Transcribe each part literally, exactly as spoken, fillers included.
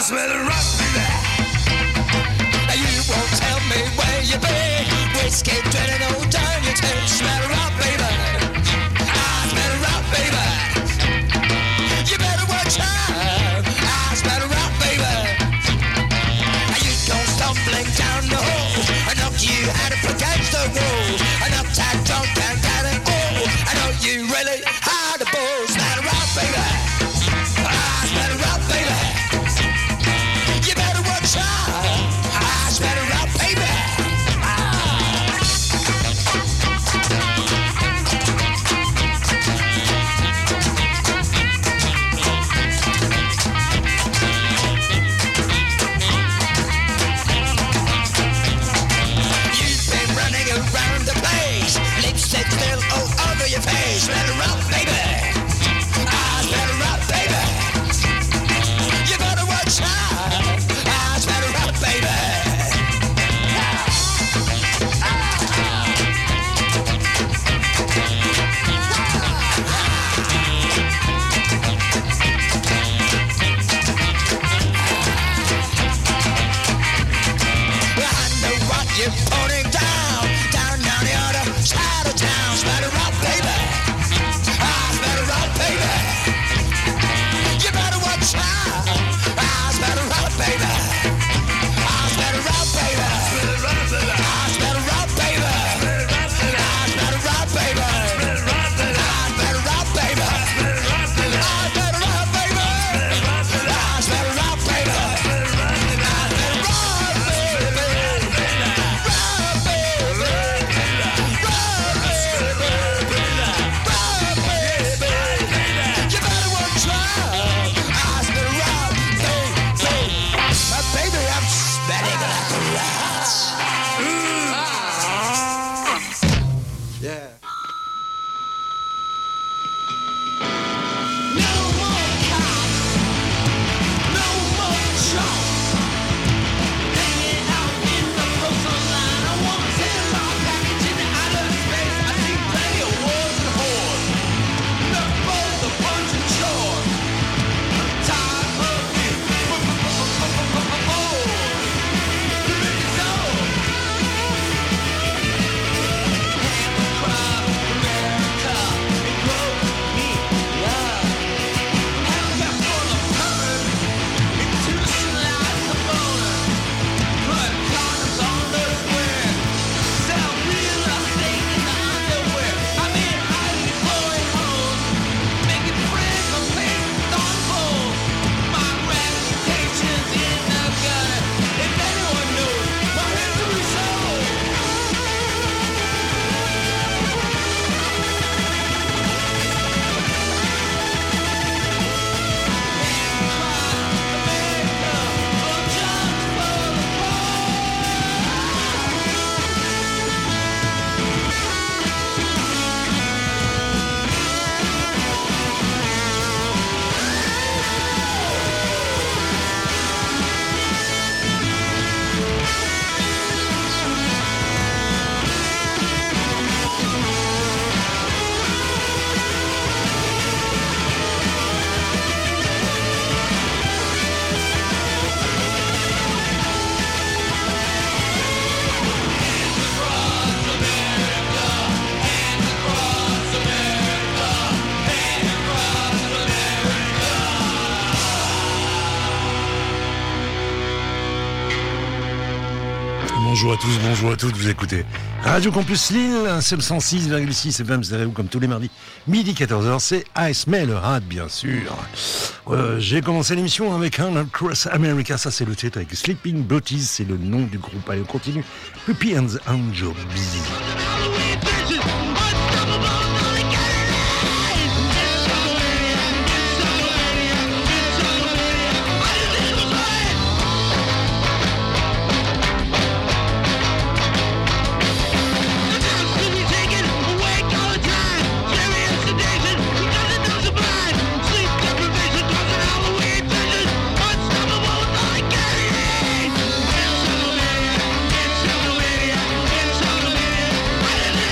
smell of rock, baby. You won't tell me where you been. Whiskey, drinking, old time you take. Smell of rock, baby. I smell of rock, baby. You better watch out. I smell of rock, baby. You go stumbling down the hole. I knock you out up against the wall. I knocked out drunk and got it all. I know you really hard to pull. Smell of rock, baby. I smell of rock, baby. You better watch out. I smell of rock, baby. Your face, smell of rock, baby. I smell of rock, baby. You better watch out. I smell of rock, baby. I know what you're putting down, down, down the other side of town. Smell of rock, baby. I smell of rock, baby. You better watch out. I smell of rock, baby. I smell of rock, baby. I smell of rock, baby. I smell of rock, baby. I smell of rock, baby. I smell of rock, baby. I smell of rock, baby. Bonjour à tous, bonjour à toutes, vous écoutez Radio Campus Lille, c'est le cent six virgule six F M stéréo comme tous les mardis, midi quatorze heures, c'est I Smell a Rat bien sûr. Euh, j'ai commencé l'émission avec un Across America, ça c'est le titre avec Sleeping Beauties, c'est le nom du groupe. Allez on continue, Puppy and the Angel Busy. I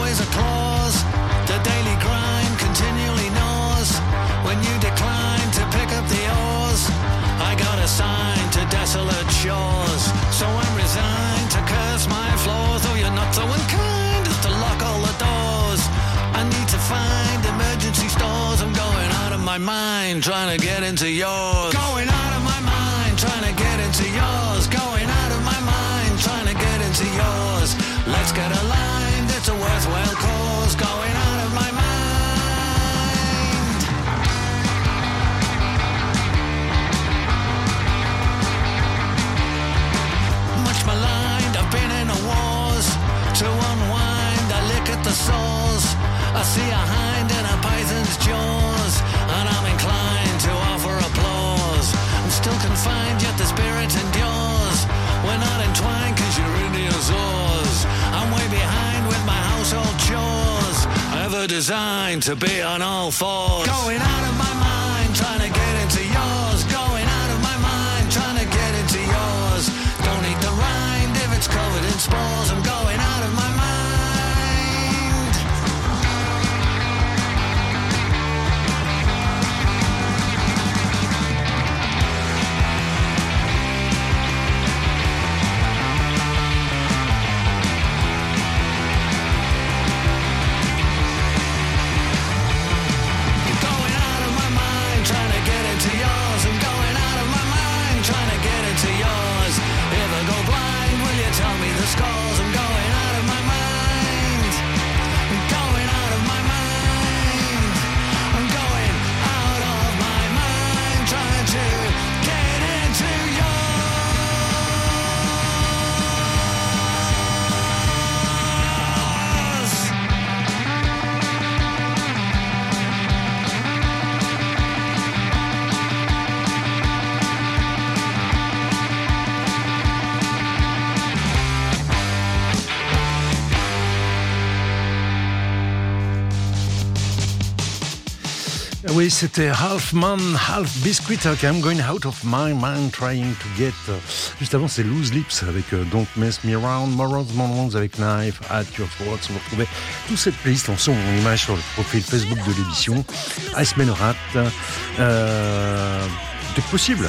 always a clause. The daily grind continually gnaws. When you decline to pick up the oars, I got assigned to desolate shores. So I'm resigned to curse my flaws. Though you're not so unkind as to lock all the doors. I need to find emergency stores. I'm going out of my mind, trying to get into yours. Going out of my mind, trying to get into yours. Going out of my mind, trying to get into yours. Let's get aligned, it's a worthwhile cause. Going out of my mind. Much maligned, I've been in the wars. To unwind, I lick at the sores. I see a hind in a python's jaws, and I'm inclined to offer applause. I'm still confined, yet the spirit endures. We're not entwined cause you're in the Azores. I'm way behind with my household chores. Ever designed to be on all fours. Going out of my mind, trying to get into yours. Going out of my mind, trying to get into yours. Don't eat the rind if it's covered in spores. I'm going out of my mind. Tell me the scores, I'm going out of my mind. I'm going out of my mind. I'm going out of my mind, trying to get into Oui, c'était Half Man, Half Biscuit, okay, I'm going out of my mind trying to get. Juste avant, c'est Loose Lips avec Don't Mess Me Around, Morons Morons avec Knife, At Your Throats. Vous retrouvez toute cette playlist en son en image sur le profil Facebook de l'émission. Iceman Rat, euh, dès que possible.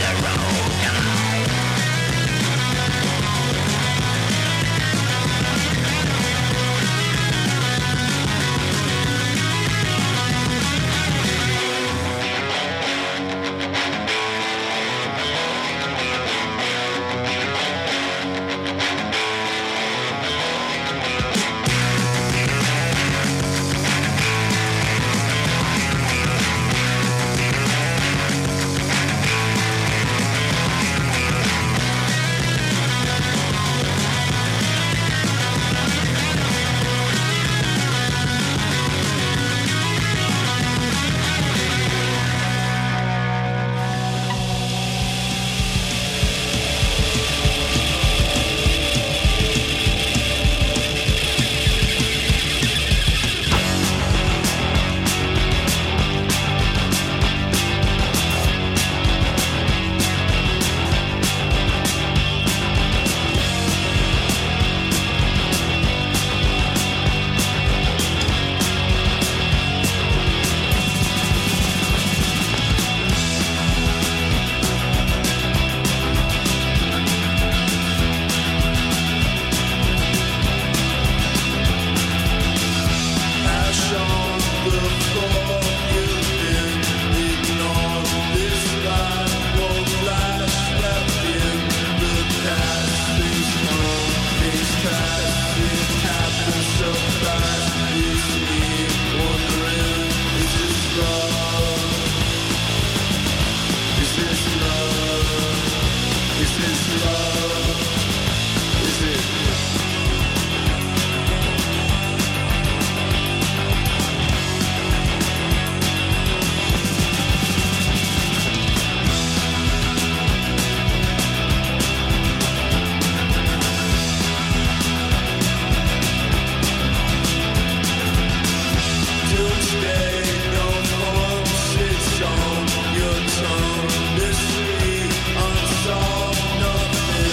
Your tongue, mystery, unsolved, nothing.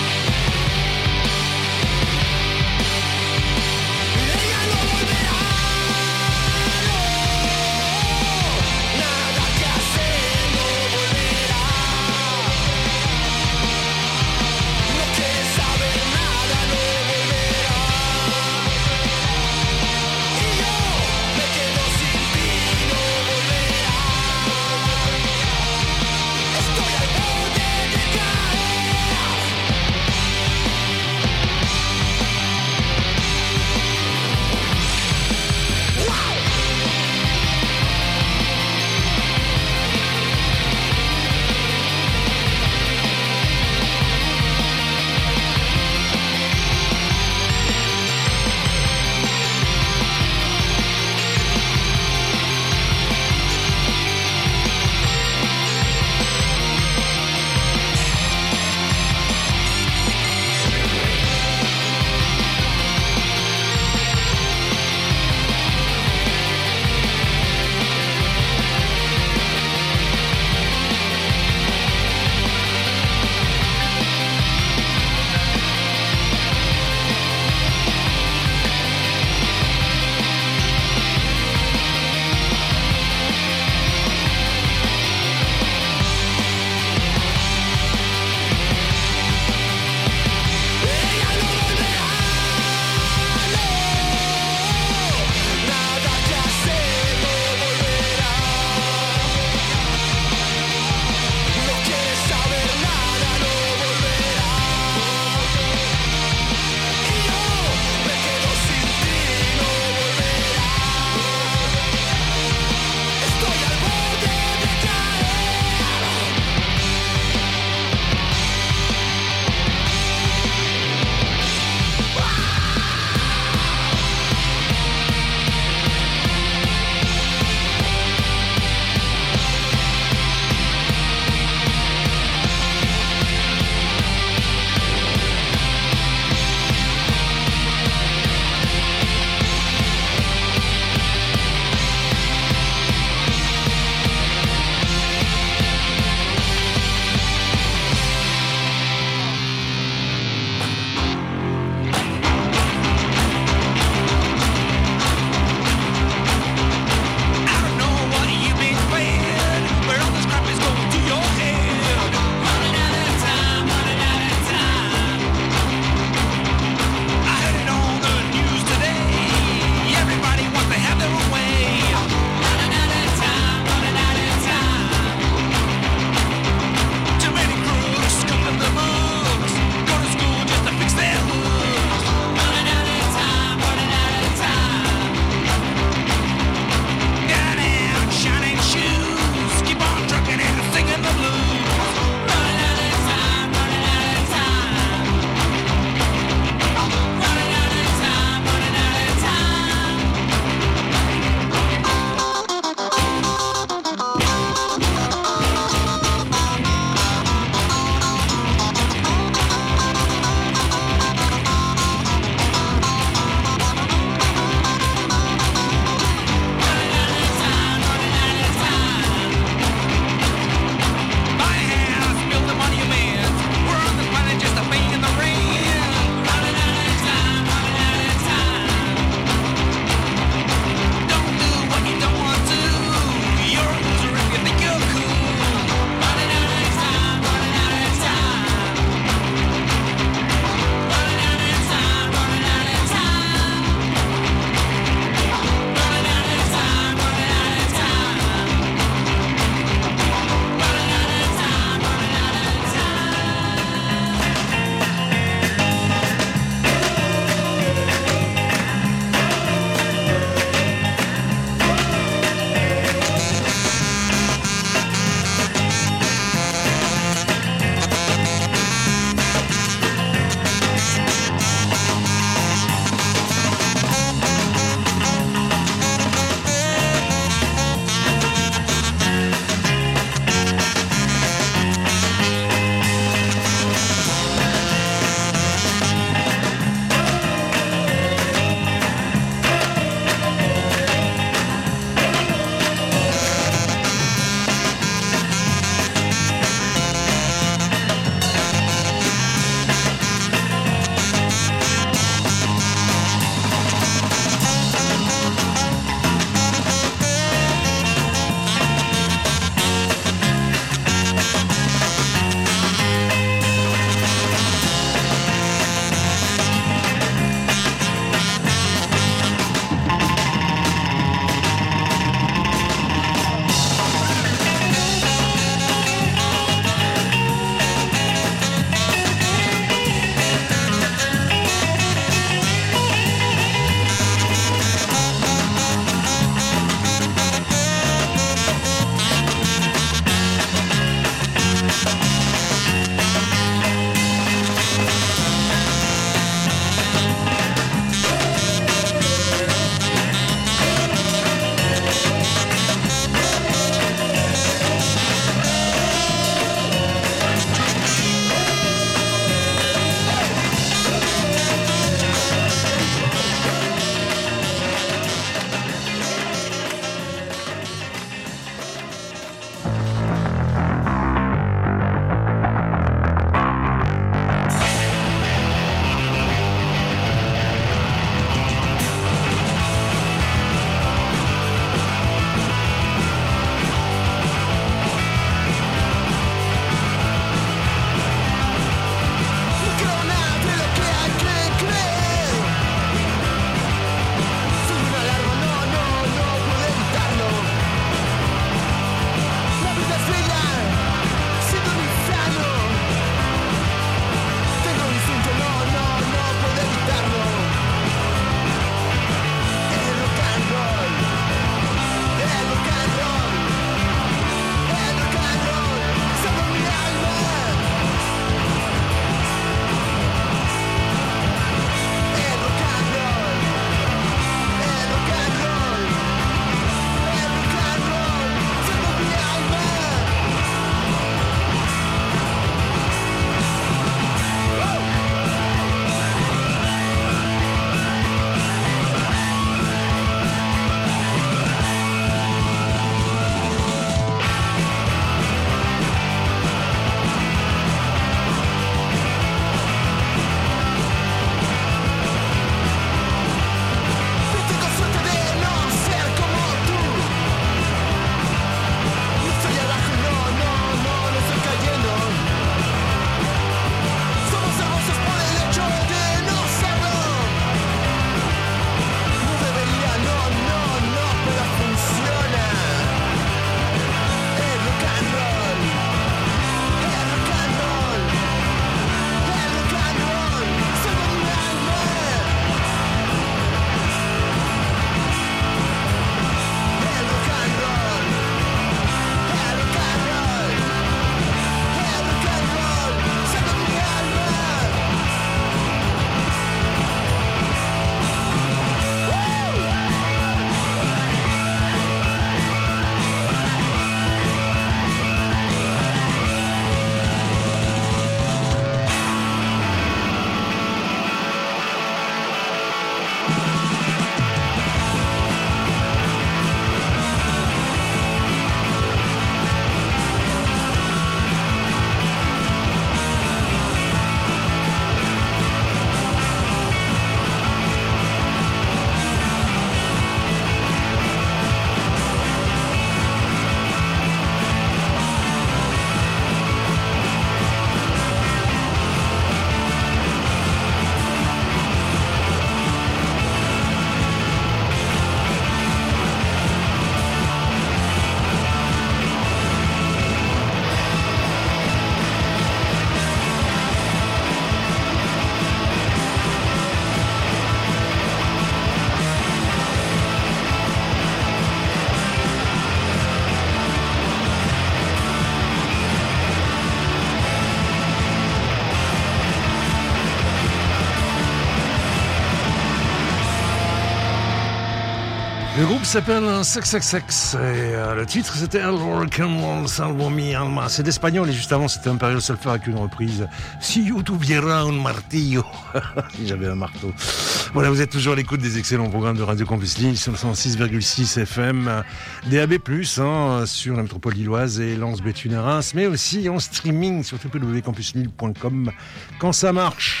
Le groupe s'appelle Sex Sex Sex et euh, le titre c'était El Rock'n'Roll Salvo Mi Alma. C'est d'espagnol et juste avant c'était Imperial Sulfur avec une reprise Si yo tuviera un martillo. Si j'avais un marteau. Voilà, vous êtes toujours à l'écoute des excellents programmes de Radio Campus Lille sur le cent six virgule six F M, D A B plus, hein, sur la métropole lilloise et Lens, Béthune et Reims, mais aussi en streaming sur w w w point campus lille point com quand ça marche.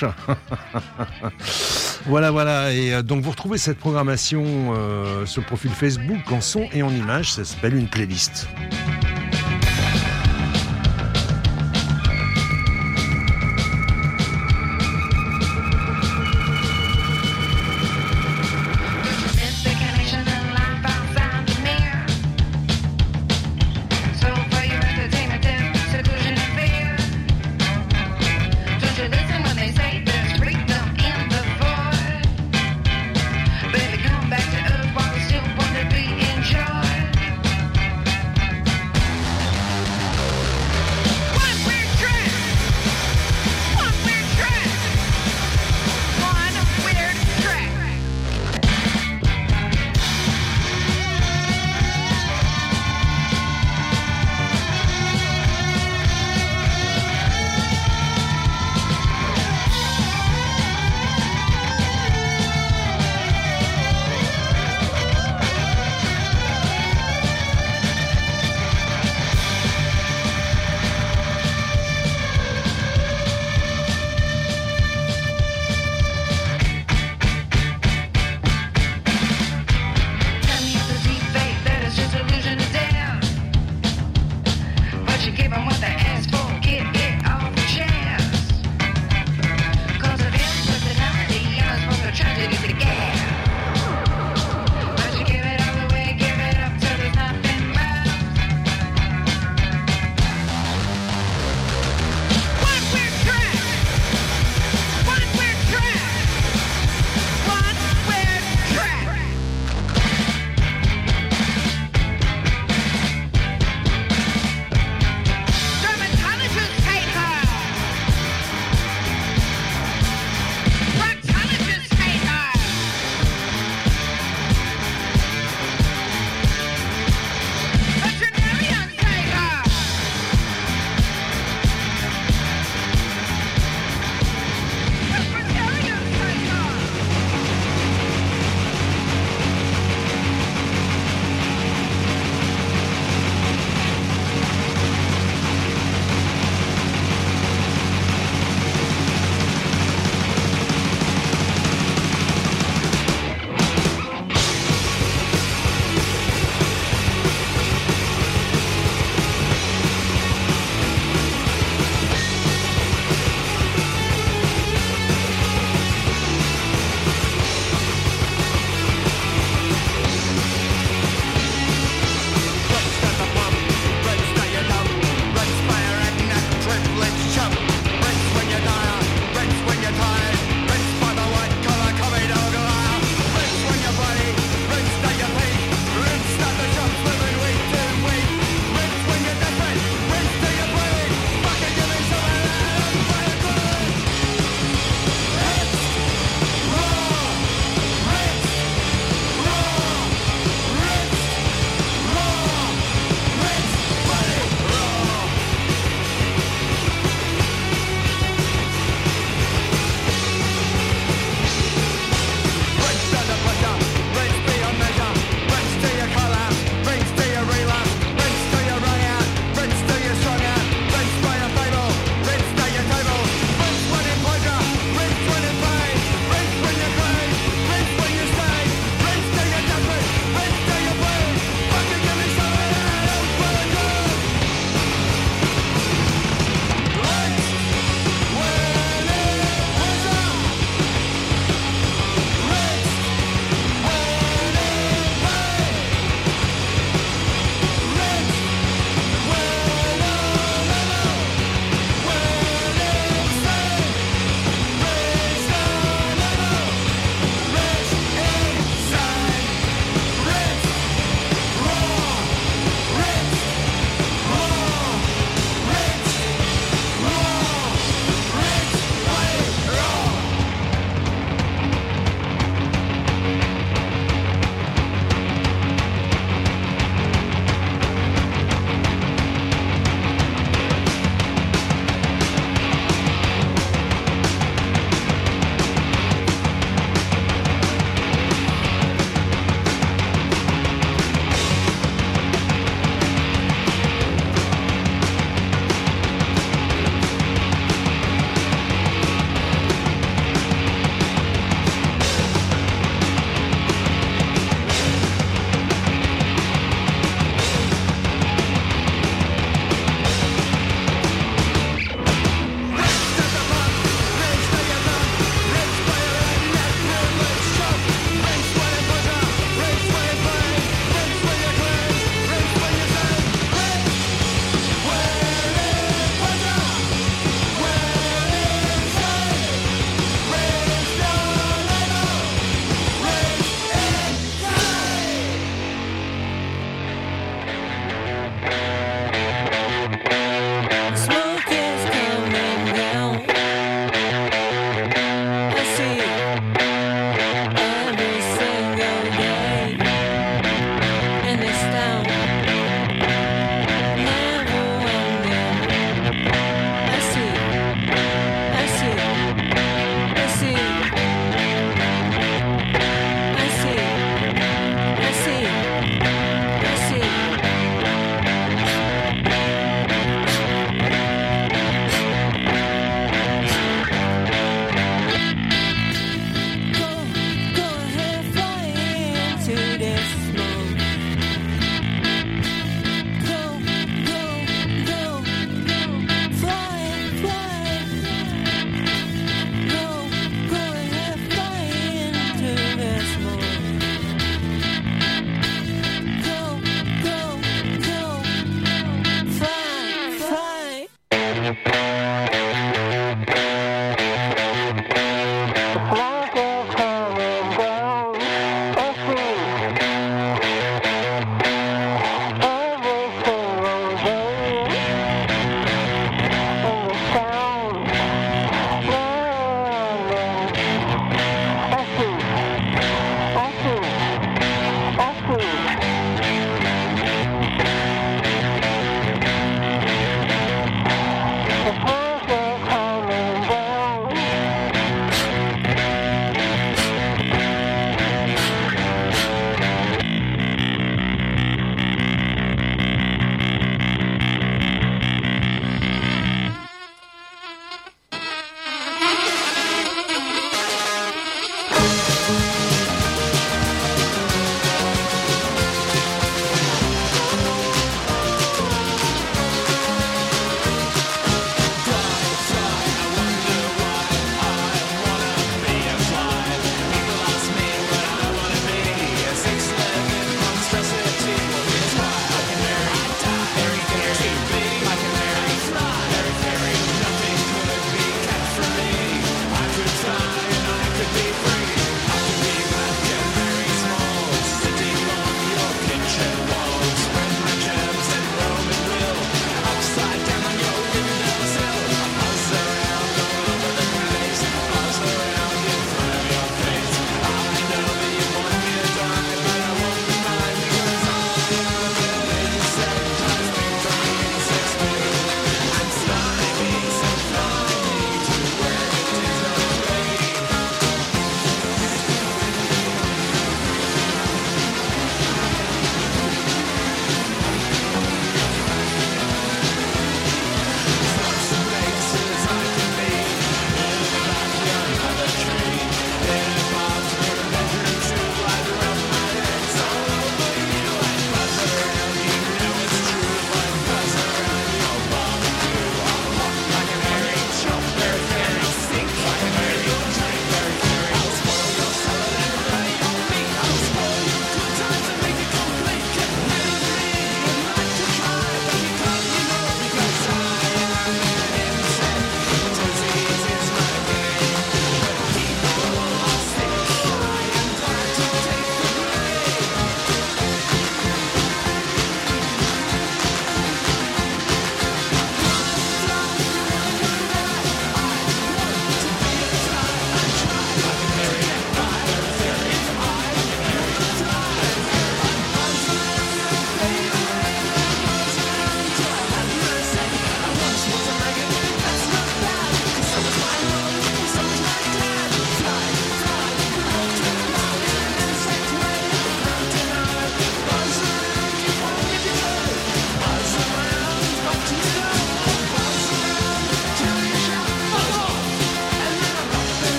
Voilà, voilà. Et euh, donc vous retrouvez cette programmation euh, sur le profil Facebook en son et en image. Ça s'appelle une playlist.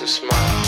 smile.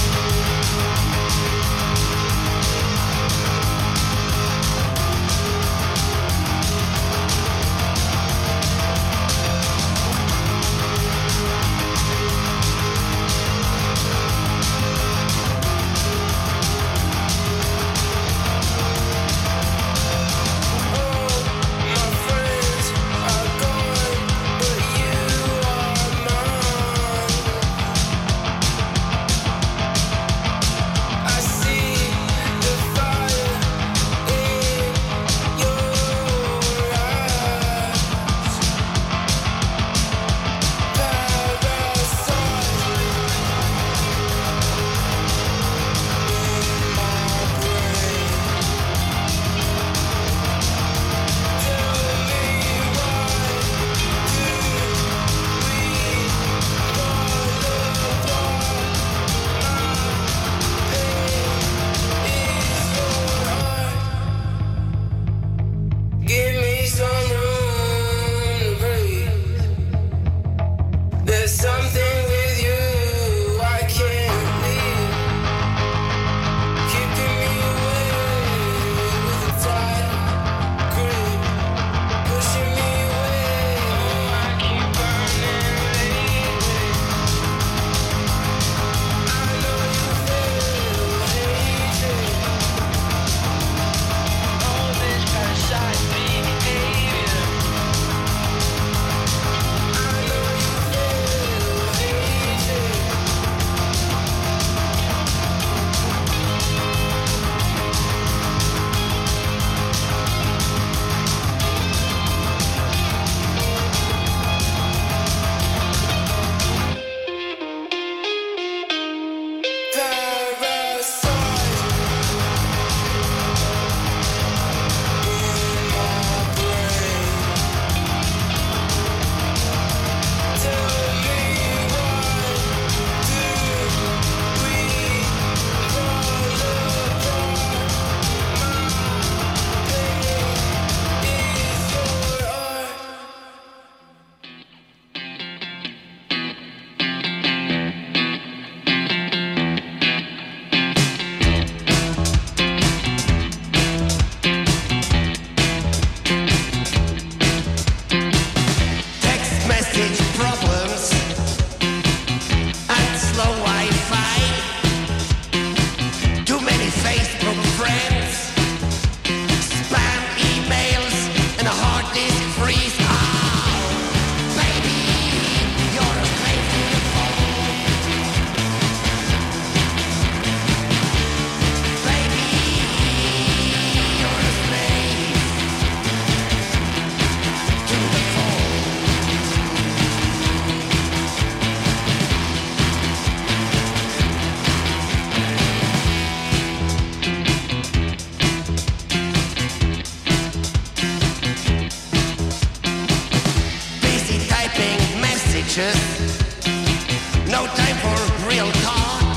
No time for real talk.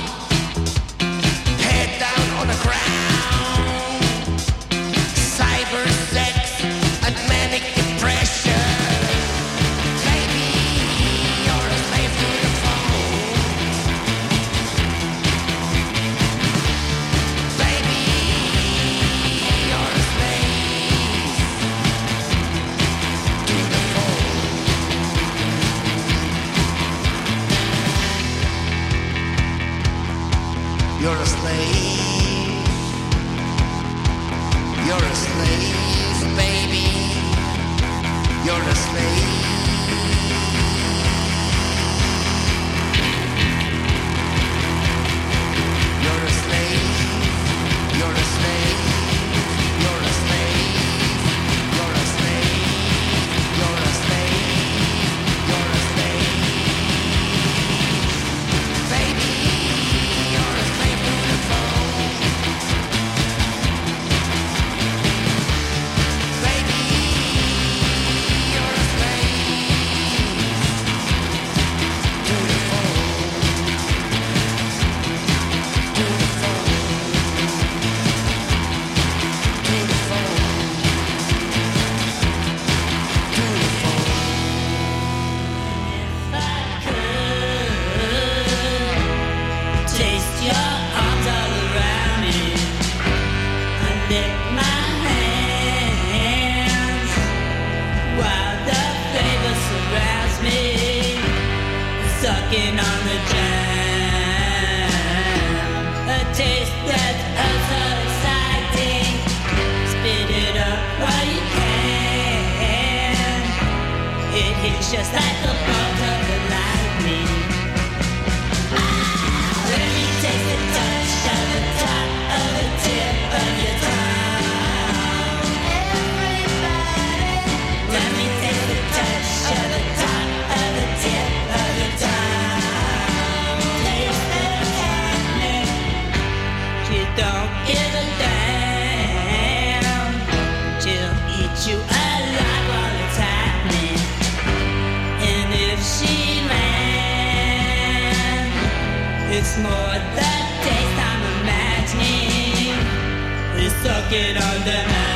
Head down on the ground. Cyber sex and manic depression. Baby, you're a slave to the phone. Baby, you're a slave to the phone. You're a slave. You're a slave, baby. You're a slave. You're a slave. You're a slave. You're a slave. You're a slave. You're a slave. You're a slave. Baby, you're a slave to the phone. sucking on the jam. A taste that's oh so exciting. Spit it up while you can. It hits just like a bolt of the lightning. Let me take the touch of the top of the tip of your tongue. Everybody, let me take the touch of the top of the tip of your tongue. Taste what's happening. You don't give a damn. She'll eat you alive while it's happening. And if she lands, it's more the taste I'm imagining. We suck it on demand.